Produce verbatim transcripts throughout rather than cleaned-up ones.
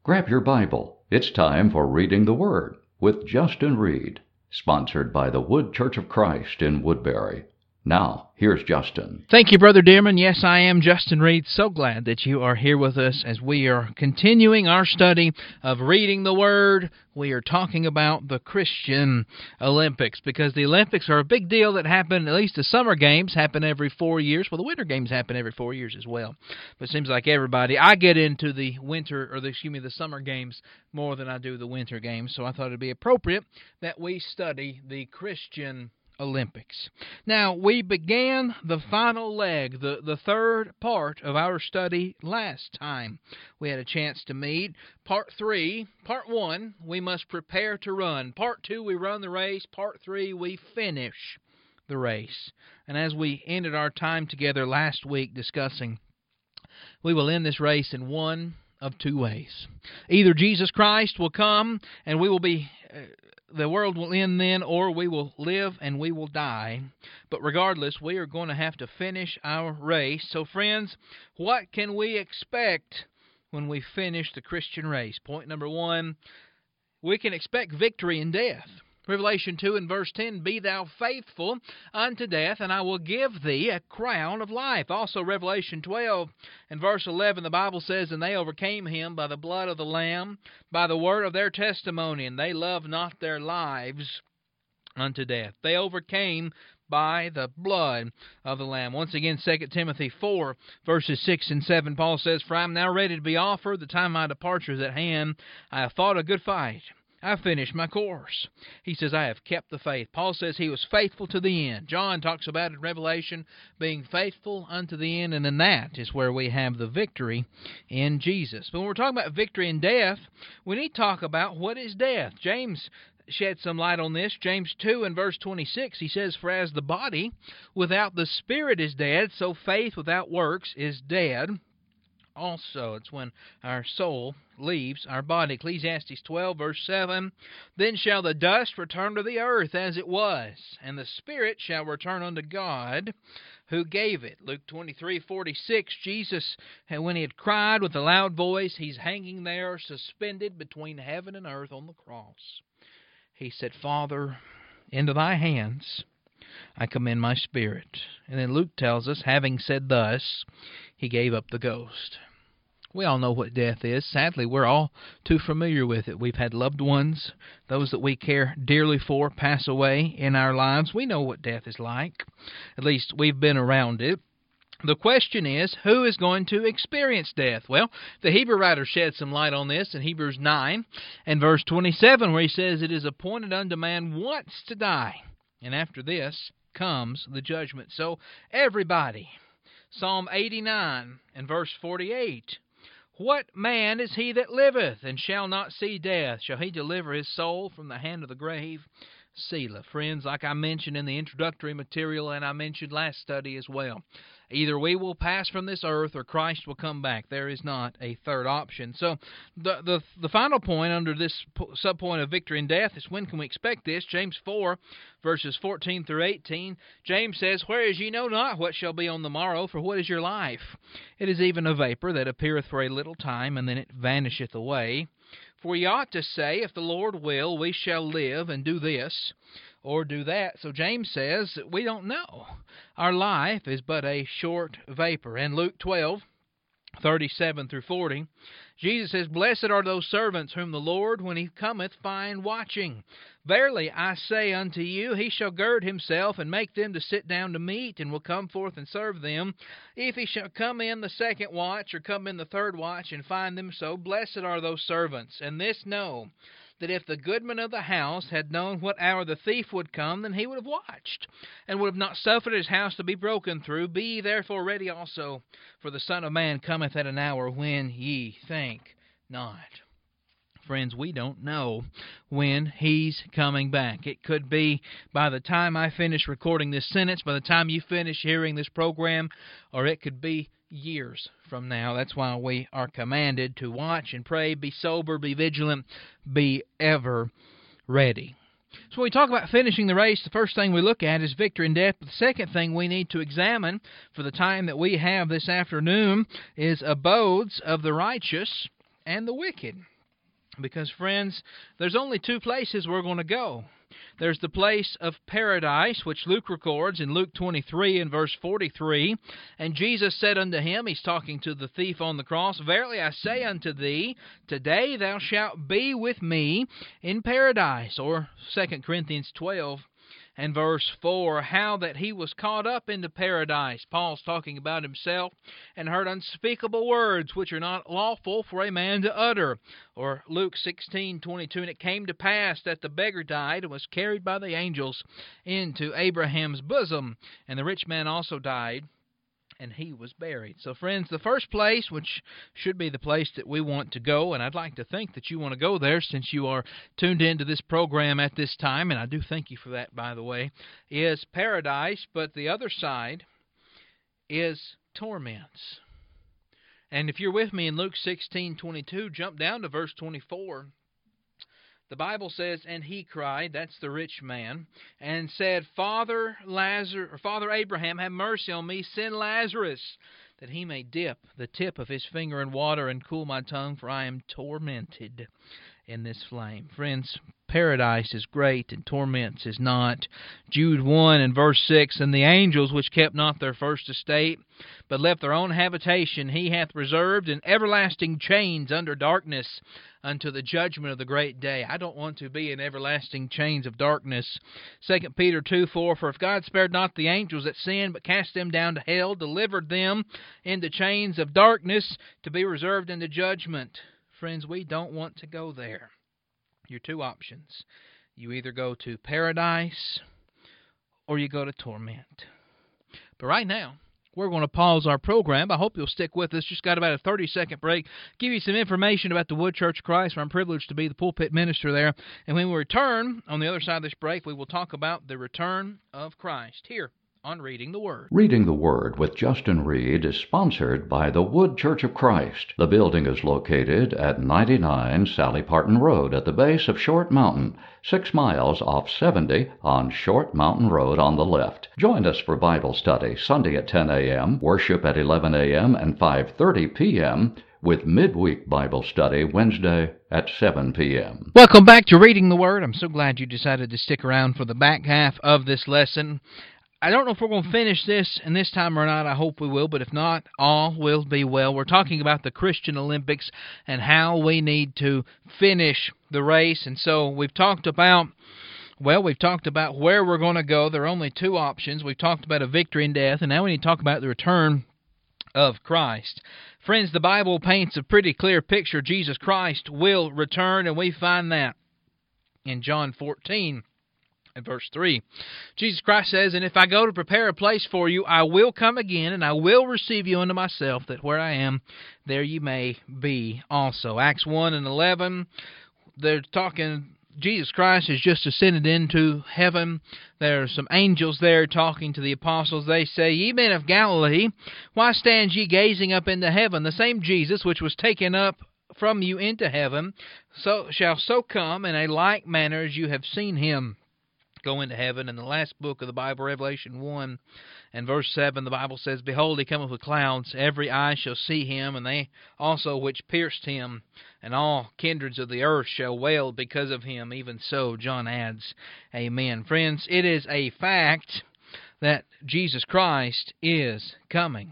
Grab your Bible. It's time for Reading the Word with Justin Reed, sponsored by the Wood Church of Christ in Woodbury. Now, here's Justin. Thank you, Brother Dearman. Yes, I am Justin Reed. So glad that you are here with us as we are continuing our study of reading the Word. We are talking about the Christian Olympics because the Olympics are a big deal that happen, at least the summer games happen every four years. Well, the winter games happen every four years as well. But it seems like everybody, I get into the winter, or the, excuse me, the summer games more than I do the winter games. So I thought it would be appropriate that we study the Christian Olympics. Now, we began the final leg, the, the third part of our study last time we had a chance to meet. Part three, part one, we must prepare to run. Part two, we run the race. Part three, we finish the race. And as we ended our time together last week discussing, we will end this race in one of two ways. Either Jesus Christ will come and we will be... Uh, the world will end then, or we will live and we will die. But regardless, we are going to have to finish our race. So, friends, what can we expect when we finish the Christian race? Point number one, we can expect victory in death. Revelation two and verse ten, Be thou faithful unto death, and I will give thee a crown of life. Also, Revelation twelve and verse eleven, the Bible says, And they overcame him by the blood of the Lamb, by the word of their testimony, and they loved not their lives unto death. They overcame by the blood of the Lamb. Once again, Second Timothy four, verses six and seven, Paul says, For I am now ready to be offered, the time of my departure is at hand. I have fought a good fight. I finished my course. He says, I have kept the faith. Paul says he was faithful to the end. John talks about in Revelation being faithful unto the end, and in that is where we have the victory in Jesus. But when we're talking about victory in death, we need to talk about what is death. James shed some light on this. James two and verse twenty-six, he says, For as the body without the spirit is dead, so faith without works is dead. Also, it's when our soul leaves our body. Ecclesiastes twelve, verse seven, Then shall the dust return to the earth as it was, and the spirit shall return unto God who gave it. Luke twenty-three, forty-six, Jesus, when he had cried with a loud voice, he's hanging there suspended between heaven and earth on the cross. He said, Father, into thy hands I commend my spirit. And then Luke tells us, having said thus, he gave up the ghost. We all know what death is. Sadly, we're all too familiar with it. We've had loved ones, those that we care dearly for, pass away in our lives. We know what death is like. At least we've been around it. The question is, who is going to experience death? Well, the Hebrew writer shed some light on this in Hebrews nine and verse twenty-seven, where he says, It is appointed unto man once to die, and after this comes the judgment. So everybody, Psalm eighty-nine and verse forty-eight, What man is he that liveth, and shall not see death? Shall he deliver his soul from the hand of the grave? Selah. Friends, like I mentioned in the introductory material, and I mentioned last study as well, either we will pass from this earth or Christ will come back. There is not a third option. So the the, the final point under this subpoint of victory in death is, when can we expect this? James four, verses fourteen through eighteen, James says, Whereas ye know not what shall be on the morrow, for what is your life? It is even a vapor that appeareth for a little time, and then it vanisheth away. For ye ought to say, If the Lord will, we shall live and do this or do that. So James says we don't know. Our life is but a short vapor. And Luke twelve, thirty-seven through forty, Jesus says, Blessed are those servants whom the Lord, when he cometh, find watching. Verily I say unto you, he shall gird himself, and make them to sit down to meat, and will come forth and serve them. If he shall come in the second watch, or come in the third watch, and find them so, blessed are those servants. And this know, that if the goodman of the house had known what hour the thief would come, then he would have watched, and would have not suffered his house to be broken through. Be ye therefore ready also, for the Son of Man cometh at an hour when ye think not. Friends, we don't know when he's coming back. It could be by the time I finish recording this sentence, by the time you finish hearing this program, or it could be years from now. That's why we are commanded to watch and pray, be sober, be vigilant, be ever ready. So when we talk about finishing the race, the first thing we look at is victory in death. But the second thing we need to examine for the time that we have this afternoon is abodes of the righteous and the wicked. Because, friends, there's only two places we're going to go. There's the place of paradise, which Luke records in Luke twenty-three and verse forty-three. And Jesus said unto him, he's talking to the thief on the cross, Verily I say unto thee, today thou shalt be with me in paradise. Or Second Corinthians twelve and verse four, how that he was caught up into paradise. Paul's talking about himself, and heard unspeakable words which are not lawful for a man to utter. Or Luke sixteen twenty-two, and it came to pass that the beggar died and was carried by the angels into Abraham's bosom. And the rich man also died, and he was buried. So, friends, the first place, which should be the place that we want to go, and I'd like to think that you want to go there since you are tuned into this program at this time, and I do thank you for that, by the way, is paradise, but the other side is torments. And if you're with me in Luke sixteen twenty-two, jump down to verse twenty-four. The Bible says, and he cried, that's the rich man, and said, Father Lazarus, or Father Abraham, have mercy on me, send Lazarus, that he may dip the tip of his finger in water and cool my tongue, for I am tormented in this flame. Friends, paradise is great, and torments is not. Jude one and verse six, and the angels which kept not their first estate, but left their own habitation, he hath reserved in everlasting chains under darkness, unto the judgment of the great day. I don't want to be in everlasting chains of darkness. Second Peter two four, for if God spared not the angels that sinned, but cast them down to hell, delivered them into chains of darkness, to be reserved unto judgment. Friends, we don't want to go there. Your two options. You either go to paradise or you go to torment. But right now, we're going to pause our program. I hope you'll stick with us. Just got about a thirty-second break. Give you some information about the Wood Church of Christ, where I'm privileged to be the pulpit minister there. And when we return, on the other side of this break, we will talk about the return of Christ here on Reading the Word. Reading the Word with Justin Reed is sponsored by the Wood Church of Christ. The building is located at ninety-nine Sally Parton Road at the base of Short Mountain, six miles off seventy on Short Mountain Road on the left. Join us for Bible study Sunday at ten a.m., worship at eleven a.m. and five thirty p.m., with midweek Bible study Wednesday at seven p.m. Welcome back to Reading the Word. I'm so glad you decided to stick around for the back half of this lesson. I don't know if we're going to finish this in this time or not. I hope we will, but if not, all will be well. We're talking about the Christian Olympics and how we need to finish the race. And so we've talked about, well, we've talked about where we're going to go. There are only two options. We've talked about a victory in death, and now we need to talk about the return of Christ. Friends, the Bible paints a pretty clear picture. Jesus Christ will return, and we find that in John fourteen. In verse three, Jesus Christ says, and if I go to prepare a place for you, I will come again, and I will receive you unto myself, that where I am, there you may be also. Acts one and eleven, they're talking, Jesus Christ has just ascended into heaven. There are some angels there talking to the apostles. They say, Ye men of Galilee, why stand ye gazing up into heaven? The same Jesus which was taken up from you into heaven, so shall so come in a like manner as you have seen him go into heaven. In the last book of the Bible, Revelation one and verse seven, the Bible says, Behold, he cometh with clouds, every eye shall see him, and they also which pierced him, and all kindreds of the earth shall wail because of him. Even so, John adds, Amen. Friends, it is a fact that Jesus Christ is coming.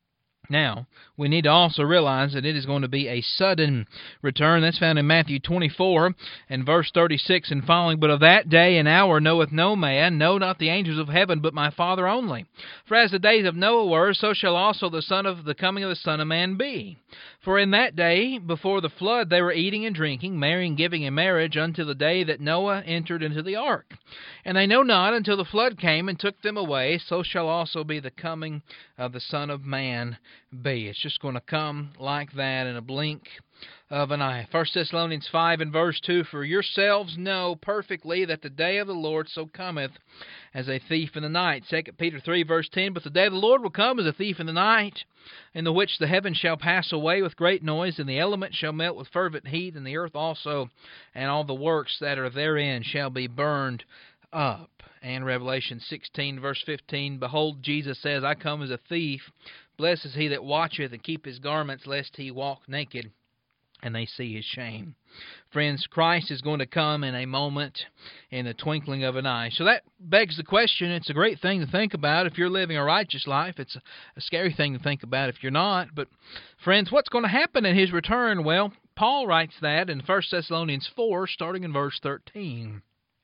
Now, we need to also realize that it is going to be a sudden return. That's found in Matthew twenty-four and verse thirty-six and following. But of that day and hour knoweth no man, no, not the angels of heaven, but my Father only. For as the days of Noah were, so shall also the son of the coming of the Son of Man be. For in that day, before the flood, they were eating and drinking, marrying, giving in marriage, until the day that Noah entered into the ark. And they know not until the flood came and took them away, so shall also be the coming of the Son of Man be. It's just going to come like that in a blink of an eye. First Thessalonians five and verse two, For yourselves know perfectly that the day of the Lord so cometh as a thief in the night. Second Peter three verse ten, But the day of the Lord will come as a thief in the night, in the which the heavens shall pass away with great noise, and the elements shall melt with fervent heat, and the earth also, and all the works that are therein shall be burned up. And Revelation sixteen verse fifteen, Behold, Jesus says, I come as a thief. Blessed is he that watcheth and keep his garments, lest he walk naked and they see his shame. Friends, Christ is going to come in a moment, in the twinkling of an eye. So that begs the question. It's a great thing to think about if you're living a righteous life. It's a, a scary thing to think about if you're not. But, friends, what's going to happen in his return? Well, Paul writes that in First Thessalonians four, starting in verse thirteen.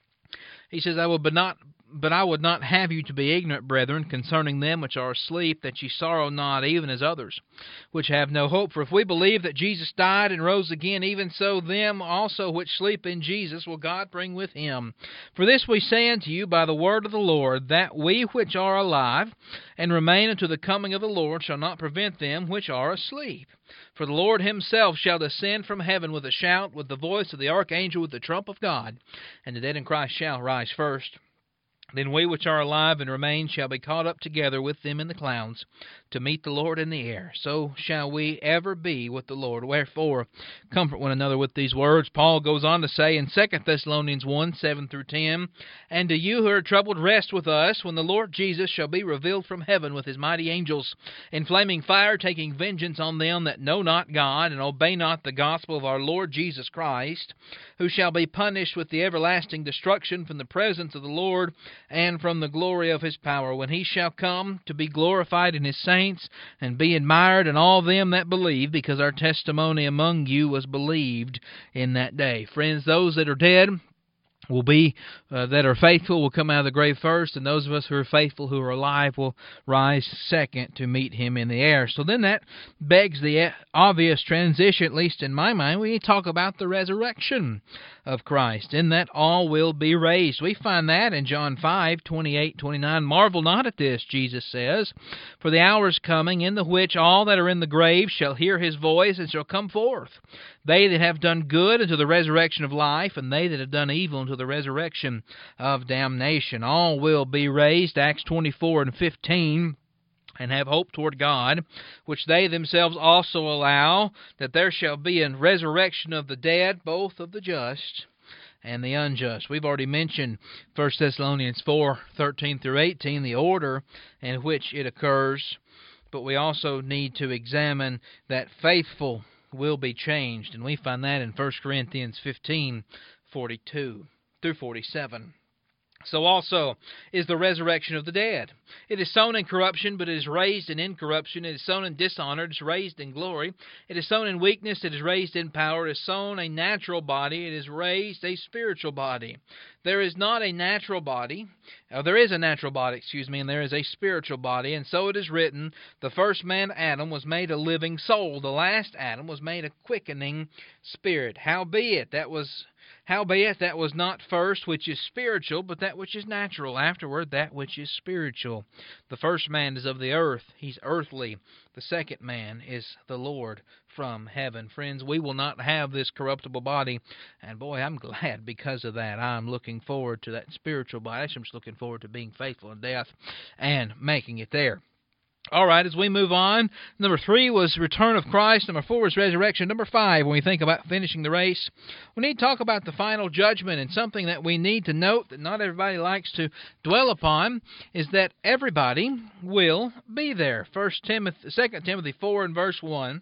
He says, I will but not But I would not have you to be ignorant, brethren, concerning them which are asleep, that ye sorrow not, even as others, which have no hope. For if we believe that Jesus died and rose again, even so them also which sleep in Jesus will God bring with him. For this we say unto you by the word of the Lord, that we which are alive and remain unto the coming of the Lord shall not prevent them which are asleep. For the Lord himself shall descend from heaven with a shout, with the voice of the archangel, with the trump of God, and the dead in Christ shall rise first. Then we which are alive and remain shall be caught up together with them in the clouds to meet the Lord in the air. So shall we ever be with the Lord. Wherefore, comfort one another with these words. Paul goes on to say in Second Thessalonians one, seven through ten, And to you who are troubled, rest with us, when the Lord Jesus shall be revealed from heaven with his mighty angels, in flaming fire, taking vengeance on them that know not God, and obey not the gospel of our Lord Jesus Christ, who shall be punished with the everlasting destruction from the presence of the Lord, and from the glory of his power, when he shall come to be glorified in his saints, and be admired in all them that believe, because our testimony among you was believed in that day. Friends, those that are dead will be, uh, that are faithful will come out of the grave first, and those of us who are faithful, who are alive, will rise second to meet him in the air. So then that begs the obvious transition, at least in my mind. We need to talk about the resurrection of Christ, in that all will be raised. We find that in John five, twenty-eight, twenty-nine. Marvel not at this, Jesus says, for the hour is coming, in the which all that are in the grave shall hear his voice, and shall come forth. They that have done good unto the resurrection of life, and they that have done evil unto the resurrection of damnation. All will be raised, Acts twenty-four and fifteen. And have hope toward God, which they themselves also allow, that there shall be a resurrection of the dead, both of the just and the unjust. We've already mentioned First Thessalonians four, thirteen through eighteen, the order in which it occurs, but we also need to examine that faithful will be changed, and we find that in First Corinthians fifteen, forty-two through forty-seven. So also is the resurrection of the dead. It is sown in corruption, but it is raised in incorruption. It is sown in dishonor, it is raised in glory. It is sown in weakness, it is raised in power. It is sown a natural body, it is raised a spiritual body. There is not a natural body, or there is a natural body, excuse me, and there is a spiritual body. And so it is written, the first man, Adam, was made a living soul. The last Adam was made a quickening spirit. Howbeit, that was... Howbeit, that was not first which is spiritual, but that which is natural. Afterward, that which is spiritual. The first man is of the earth. He's earthly. The second man is the Lord from heaven. Friends, we will not have this corruptible body. And boy, I'm glad because of that. I'm looking forward to that spiritual body. I'm just looking forward to being faithful in death and making it there. All right, as we move on, number three was return of Christ. Number four was resurrection. Number five, when we think about finishing the race, we need to talk about the final judgment. And something that we need to note that not everybody likes to dwell upon is that everybody will be there. First Timothy, Second Timothy four and verse one.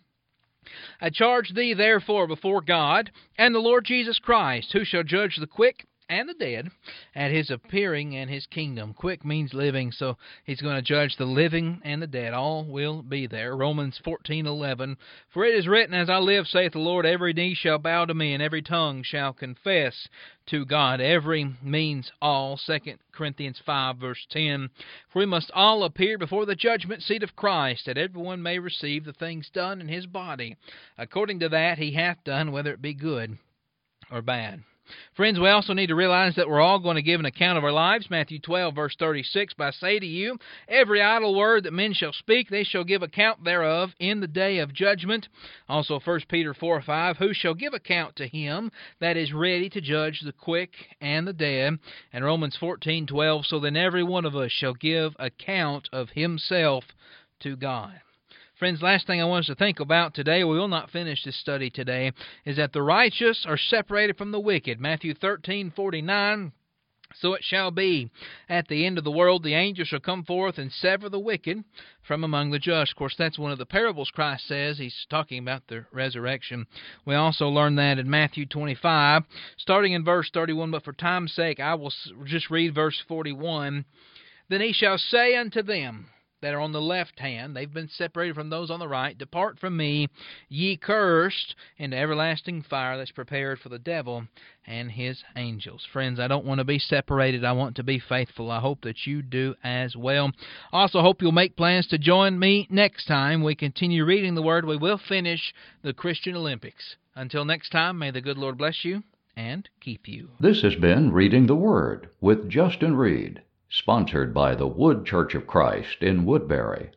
I charge thee therefore before God and the Lord Jesus Christ, who shall judge the quick and the dead at his appearing and his kingdom. Quick means living, so he's going to judge the living and the dead. All will be there. Romans fourteen eleven. For it is written, As I live, saith the Lord, every knee shall bow to me, and every tongue shall confess to God. Every means all. Second Corinthians five, verse ten. For we must all appear before the judgment seat of Christ, that everyone may receive the things done in his body, according to that he hath done, whether it be good or bad. Friends, we also need to realize that we're all going to give an account of our lives. Matthew twelve, verse thirty-six, But I say to you, every idle word that men shall speak, they shall give account thereof in the day of judgment. Also First Peter four, five, Who shall give account to him that is ready to judge the quick and the dead? And Romans fourteen, twelve, So then every one of us shall give account of himself to God. Friends, last thing I want us to think about today, we will not finish this study today, is that the righteous are separated from the wicked. Matthew thirteen, forty-nine, So it shall be at the end of the world, the angels shall come forth and sever the wicked from among the just. Of course, that's one of the parables Christ says. He's talking about the resurrection. We also learn that in Matthew twenty-five, starting in verse thirty-one. But for time's sake, I will just read verse forty-one. Then he shall say unto them that are on the left hand, they've been separated from those on the right, depart from me, ye cursed, into everlasting fire that's prepared for the devil and his angels. Friends, I don't want to be separated. I want to be faithful. I hope that you do as well. Also hope you'll make plans to join me next time we continue reading the Word. We will finish the Christian Olympics. Until next time, may the good Lord bless you and keep you. This has been Reading the Word with Justin Reed, sponsored by the Wood Church of Christ in Woodbury.